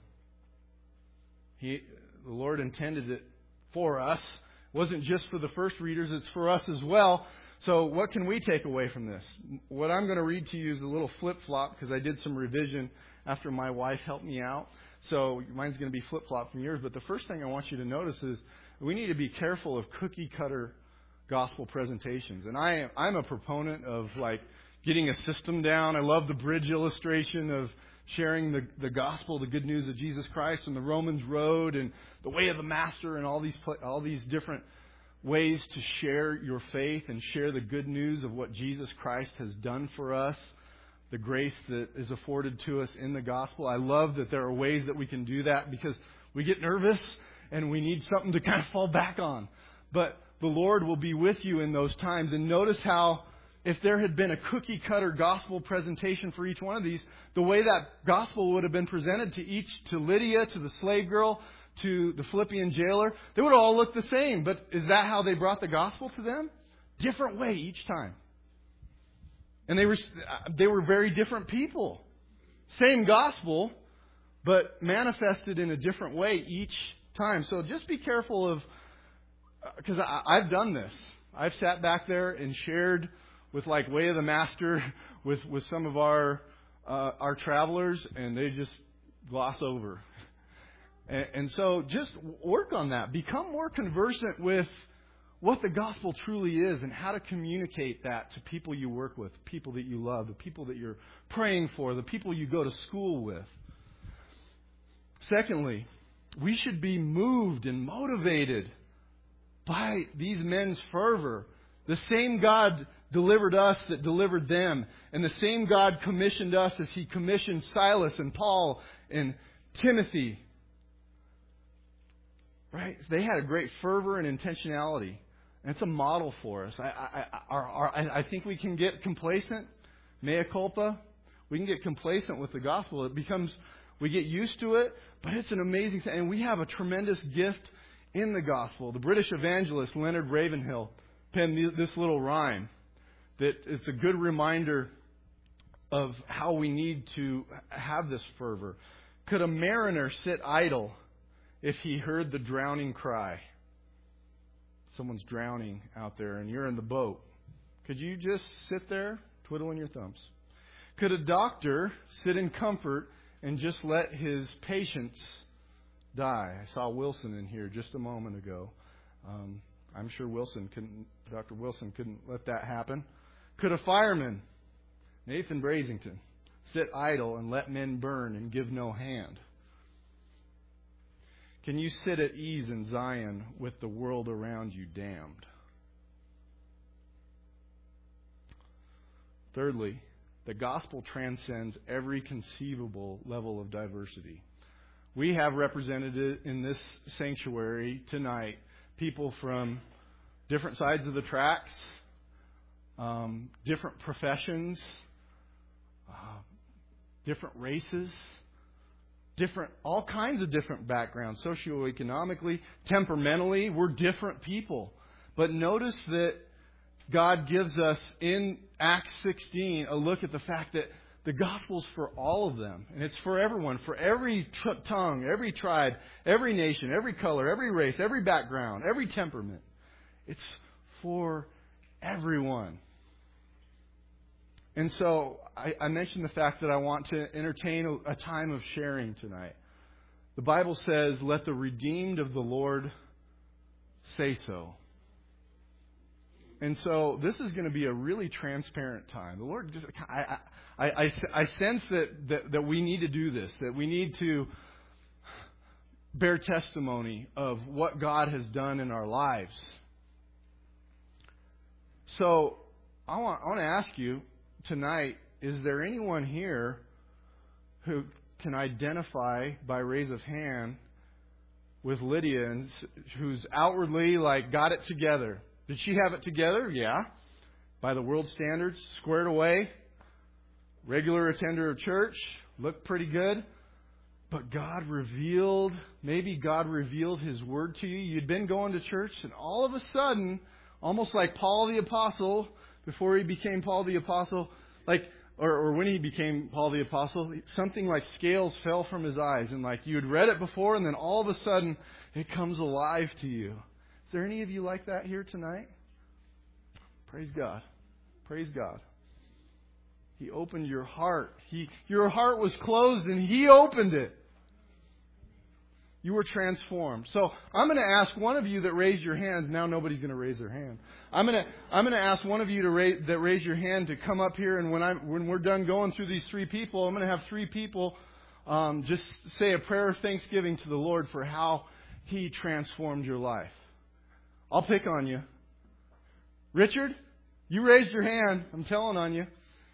S1: He, the Lord intended it for us. It wasn't just for the first readers, it's for us as well. So what can we take away from this? What I'm going to read to you is a little flip-flop, because I did some revision after my wife helped me out. So mine's going to be flip-flop from yours. But the first thing I want you to notice is we need to be careful of cookie-cutter gospel presentations. And I, I'm a proponent of, like, getting a system down. I love the bridge illustration of sharing the, the gospel, the good news of Jesus Christ, and the Romans road, and the way of the master, and all these all these different ways to share your faith and share the good news of what Jesus Christ has done for us, the grace that is afforded to us in the gospel. I love that there are ways that we can do that, because we get nervous and we need something to kind of fall back on. But the Lord will be with you in those times. And notice how, if there had been a cookie cutter gospel presentation for each one of these, the way that gospel would have been presented to each, to Lydia, to the slave girl, to the Philippian jailer, they would all look the same. But is that how they brought the gospel to them? Different way each time. And they were they were very different people. Same gospel, but manifested in a different way each time. So just be careful of, because I've done this. I've sat back there and shared with like Way of the Master with, with some of our uh, our travelers, and they just gloss over. And, and so just work on that. Become more conversant with what the gospel truly is and how to communicate that to people you work with, people that you love, the people that you're praying for, the people you go to school with. Secondly, we should be moved and motivated by these men's fervor. The same God delivered us that delivered them. And the same God commissioned us as He commissioned Silas and Paul and Timothy. Right? They had a great fervor and intentionality. And it's a model for us. I, I, I, our, our, I think we can get complacent. Mea culpa. We can get complacent with the gospel. It becomes, we get used to it. But it's an amazing thing. And we have a tremendous gift in the gospel. The British evangelist Leonard Ravenhill penned this little rhyme that it's a good reminder of how we need to have this fervor. Could a mariner sit idle if he heard the drowning cry? Someone's drowning out there and you're in the boat. Could you just sit there twiddling your thumbs? Could a doctor sit in comfort and just let his patients die? I saw Wilson in here just a moment ago. Um, I'm sure Wilson couldn't, Doctor Wilson couldn't let that happen. Could a fireman, Nathan Brasington, sit idle and let men burn and give no hand? Can you sit at ease in Zion with the world around you damned? Thirdly, the gospel transcends every conceivable level of diversity. We have represented in this sanctuary tonight people from different sides of the tracks, um, different professions, uh, different races, different, all kinds of different backgrounds, socioeconomically, temperamentally. We're different people. But notice that God gives us in Acts sixteen a look at the fact that the gospel's for all of them. And it's for everyone, for every tr- tongue, every tribe, every nation, every color, every race, every background, every temperament. It's for everyone. And so I, I mentioned the fact that I want to entertain a, a time of sharing tonight. The Bible says, let the redeemed of the Lord say so. And so this is going to be a really transparent time. The Lord just, I, I, I, I sense that, that, that we need to do this, that we need to bear testimony of what God has done in our lives. So I want, I want to ask you tonight, is there anyone here who can identify by raise of hand with Lydia, and who's outwardly like got it together? Did she have it together? Yeah. By the world standards, squared away, regular attender of church, looked pretty good. But God revealed, maybe God revealed His Word to you. You'd been going to church, and all of a sudden, almost like Paul the Apostle, before he became Paul the Apostle, like, or, or when he became Paul the Apostle, something like scales fell from his eyes. And like you had read it before, and then all of a sudden, it comes alive to you. Is there any of you like that here tonight? Praise God. Praise God. He opened your heart. He, your heart was closed and He opened it. You were transformed. So I'm going to ask one of you that raised your hand. Now nobody's going to raise their hand. I'm going to I'm going to ask one of you to raise, that raised your hand to come up here. And when I when we're done going through these three people, I'm going to have three people um, just say a prayer of thanksgiving to the Lord for how He transformed your life. I'll pick on you. Richard, you raised your hand. I'm telling on you.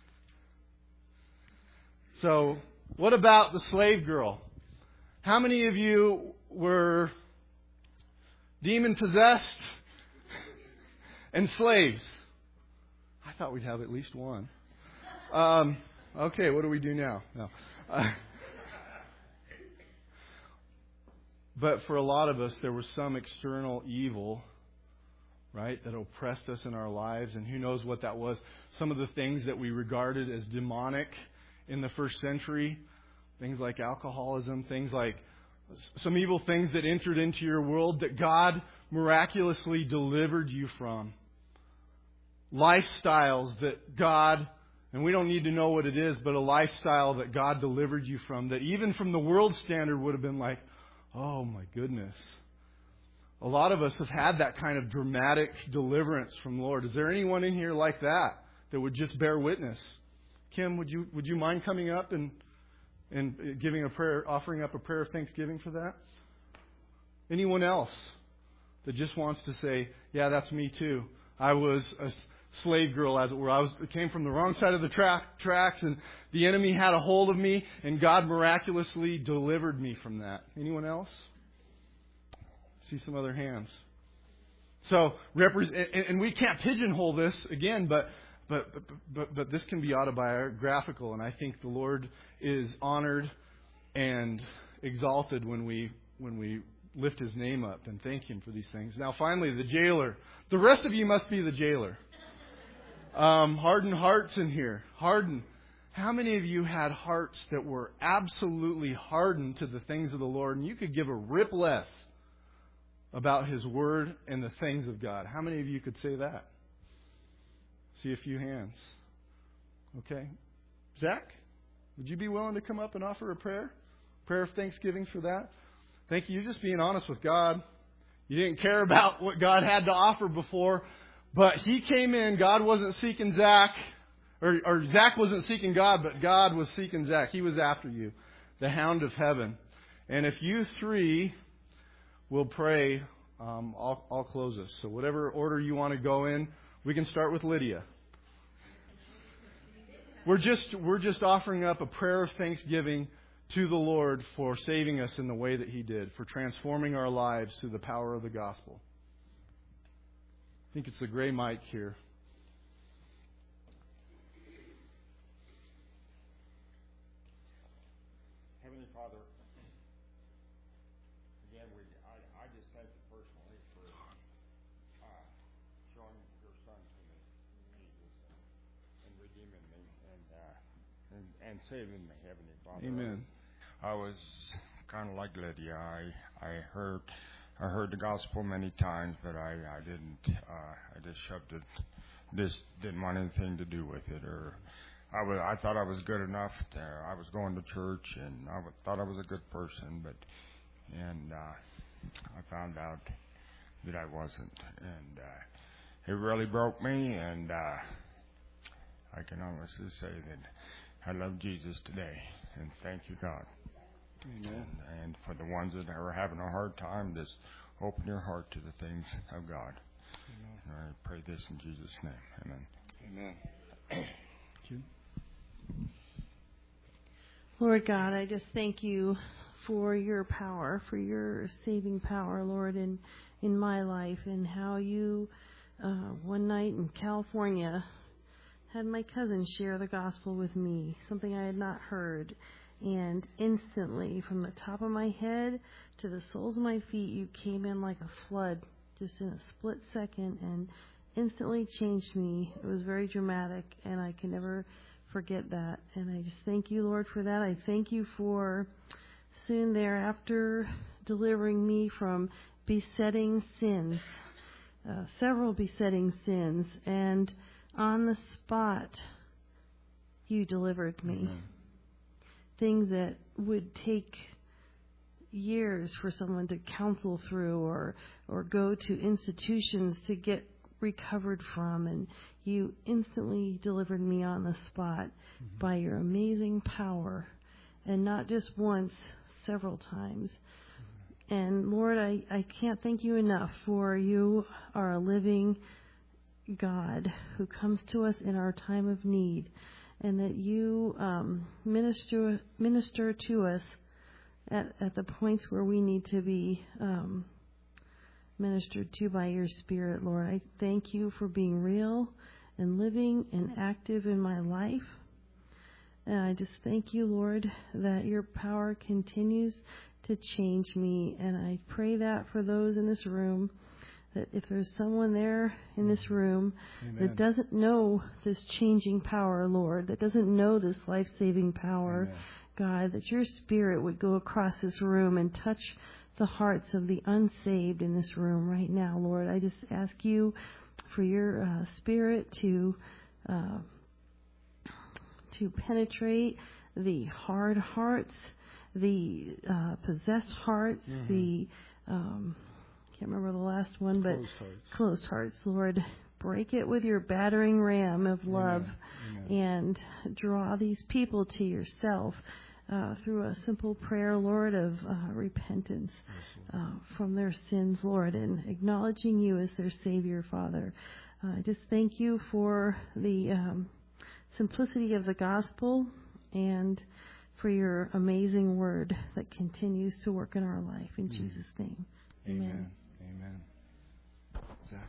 S1: So, what about the slave girl? How many of you were demon-possessed and slaves? I thought we'd have at least one. Um, okay, what do we do now? No. Uh, But for a lot of us, there was some external evil, right, that oppressed us in our lives. And who knows what that was. Some of the things that we regarded as demonic in the first century, things like alcoholism, things like some evil things that entered into your world that God miraculously delivered you from. Lifestyles that God, and we don't need to know what it is, but a lifestyle that God delivered you from, that even from the world standard would have been like, oh my goodness. A lot of us have had that kind of dramatic deliverance from the Lord. Is there anyone in here like that that would just bear witness? Kim, would you would you mind coming up and and giving a prayer, offering up a prayer of thanksgiving for that? Anyone else that just wants to say, yeah, that's me too. I was a slave girl, as it were. I was came from the wrong side of the tra- tracks, and the enemy had a hold of me, and God miraculously delivered me from that. Anyone else? See some other hands. So, and we can't pigeonhole this again, but but but but this can be autobiographical, and I think the Lord is honored and exalted when we when we lift His name up and thank Him for these things. Now, finally, the jailer. The rest of you must be the jailer. Um, hardened hearts in here. Hardened. How many of you had hearts that were absolutely hardened to the things of the Lord, and you could give a rip less about His Word and the things of God? How many of you could say that? See a few hands. Okay. Zach, would you be willing to come up and offer a prayer? Prayer of thanksgiving for that? Thank you. You're just being honest with God. You didn't care about what God had to offer before, but He came in. God wasn't seeking Zach, or, or Zach wasn't seeking God, but God was seeking Zach. He was after you, the hound of heaven. And if you three will pray, um, I'll, I'll close this. So whatever order you want to go in, we can start with Lydia. We're just we're just offering up a prayer of thanksgiving to the Lord for saving us in the way that He did, for transforming our lives through the power of the gospel. I think it's the gray mic here.
S2: Heavenly Father, again, we I, I just thank you personally for uh, showing your Son to me, Jesus, and redeeming me and uh, and, and saving me, Heavenly Father.
S1: Amen.
S2: I was kind of like Lydia. I I heard I heard the gospel many times, but I I didn't. Uh, I just shoved it. Just didn't want anything to do with it, or I was. I thought I was good enough. To, I was going to church, and I w- thought I was a good person, but and uh, I found out that I wasn't, and uh, it really broke me. And uh, I can honestly say that I love Jesus today, and thank you, God.
S1: Amen.
S2: And, and for the ones that are having a hard time, just open your heart to the things of God. Amen. And I pray this in Jesus' name. Amen.
S1: Amen.
S3: Lord God, I just thank you for your power, for your saving power, Lord, in in my life, and how you uh, one night in California had my cousin share the gospel with me, something I had not heard. And instantly, from the top of my head to the soles of my feet, you came in like a flood, just in a split second, and instantly changed me. It was very dramatic, and I can never forget that. And I just thank you, Lord, for that. I thank you for soon thereafter delivering me from besetting sins, uh, several besetting sins, and on the spot, you delivered me. Mm-hmm. Things that would take years for someone to counsel through or or go to institutions to get recovered from, and you instantly delivered me on the spot mm-hmm. by your amazing power, and not just once, several times. Mm-hmm. And Lord, I, I can't thank you enough, for you are a living God who comes to us in our time of need, and that you um, minister minister to us at, at the points where we need to be um, ministered to by your Spirit, Lord. I thank you for being real and living and active in my life. And I just thank you, Lord, that your power continues to change me. And I pray that for those in this room, that if there's someone there in this room Amen. That doesn't know this changing power, Lord, that doesn't know this life-saving power, Amen. God, that your Spirit would go across this room and touch the hearts of the unsaved in this room right now, Lord. I just ask you for your uh, Spirit to uh, to penetrate the hard hearts, the uh, possessed hearts, mm-hmm. the um, can't remember the last one, but closed hearts. closed hearts, Lord. Break it with your battering ram of love, Amen. Amen. And draw these people to yourself uh, through a simple prayer, Lord, of uh, repentance uh, from their sins, Lord, and acknowledging you as their Savior, Father. Uh, I just thank you for the um, simplicity of the gospel and for your amazing word that continues to work in our life. In mm. Jesus' name,
S1: Amen. Amen. Amen. Zach.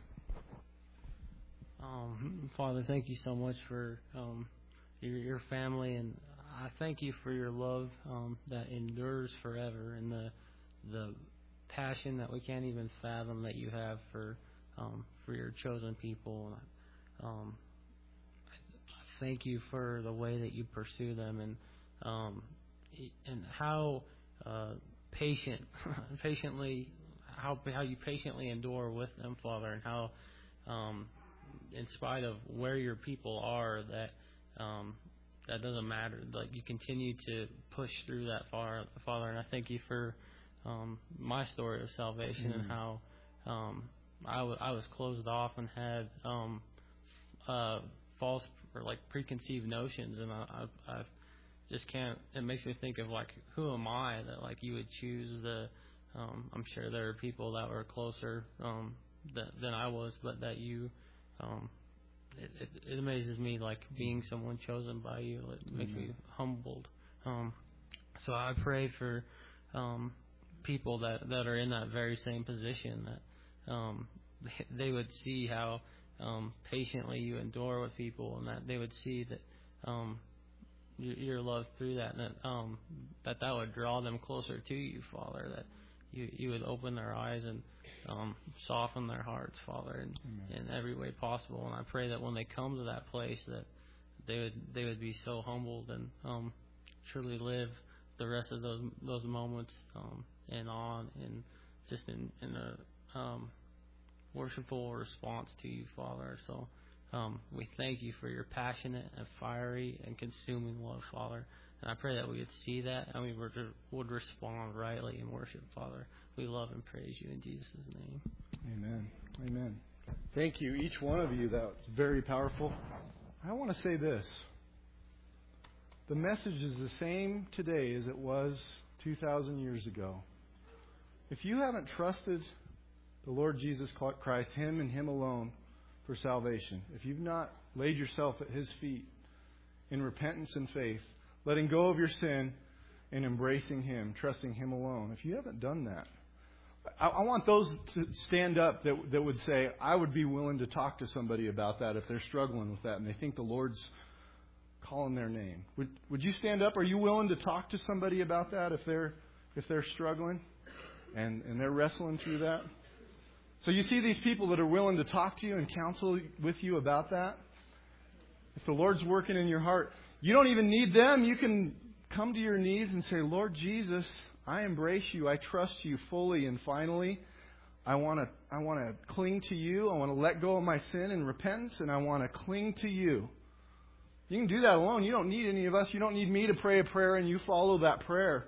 S4: Um, Father, thank you so much for um, your, your family, and I thank you for your love um, that endures forever, and the the passion that we can't even fathom that you have for um, for your chosen people. Um, I thank you for the way that you pursue them, and um, and how uh, patient, patiently, how how you patiently endure with them, Father, and how. Um, in spite of where your people are, that um, that doesn't matter. Like, you continue to push through that far, Father. And I thank you for um, my story of salvation mm. and how um, I, w- I was closed off and had um, uh, false or like preconceived notions, and I, I, I just can't. It makes me think of like, who am I that like you would choose the. Um, I'm sure there are people that were closer um, that, than I was, but that you. Um, it, it, it amazes me, like being someone chosen by you. It makes mm-hmm. me humbled. Um, so I pray for um, people that, that are in that very same position, that um, they, they would see how um, patiently you endure with people, and that they would see that um, your, your love through that, and that, um, that that would draw them closer to you, Father. That you you would open their eyes and Um, soften their hearts, Father, in, in every way possible. And I pray that when they come to that place, that they would they would be so humbled and um, truly live the rest of those those moments um, and on and just in, in a um, worshipful response to you, Father. So um, we thank you for your passionate and fiery and consuming love, Father. And I pray that we would see that and we would, would respond rightly in worship, Father. We love and praise you in Jesus' name.
S1: Amen. Amen. Thank you, each one of you. That was very powerful. I want to say this. The message is the same today as it was two thousand years ago. If you haven't trusted the Lord Jesus Christ, Him and Him alone, for salvation, if you've not laid yourself at His feet in repentance and faith, letting go of your sin and embracing Him, trusting Him alone, if you haven't done that, I, I want those to stand up that, that would say, I would be willing to talk to somebody about that if they're struggling with that and they think the Lord's calling their name. Would would you stand up? Are you willing to talk to somebody about that if they're if they're struggling and, and they're wrestling through that? So you see these people that are willing to talk to you and counsel with you about that. If the Lord's working in your heart, you don't even need them. You can come to your knees and say, Lord Jesus, I embrace you. I trust you fully and finally. I want to I want to cling to you. I want to let go of my sin and repentance, and I want to cling to you. You can do that alone. You don't need any of us. You don't need me to pray a prayer and you follow that prayer.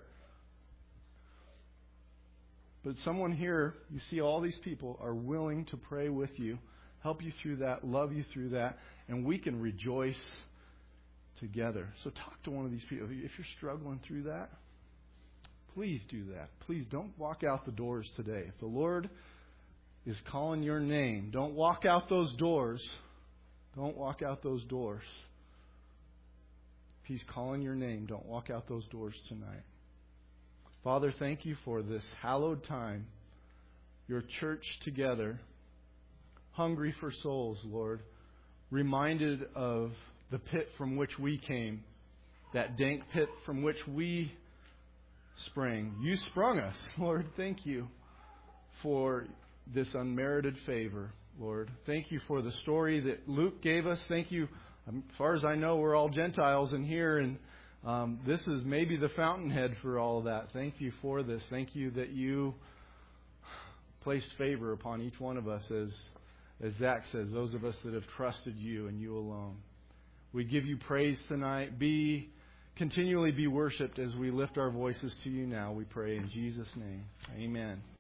S1: But someone here, you see all these people are willing to pray with you, help you through that, love you through that, and we can rejoice together. So talk to one of these people. If you're struggling through that, please do that. Please don't walk out the doors today. If the Lord is calling your name, don't walk out those doors. Don't walk out those doors. If He's calling your name, don't walk out those doors tonight. Father, thank you for this hallowed time, your church together, hungry for souls, Lord, reminded of the pit from which we came, that dank pit from which we sprang. You sprung us, Lord. Thank you for this unmerited favor, Lord. Thank you for the story that Luke gave us. Thank you. As far as I know, we're all Gentiles in here, and um, this is maybe the fountainhead for all of that. Thank you for this. Thank you that you placed favor upon each one of us, as as Zach says, those of us that have trusted you and you alone. We give you praise tonight. Be continually be worshipped as we lift our voices to you now. We pray in Jesus' name. Amen.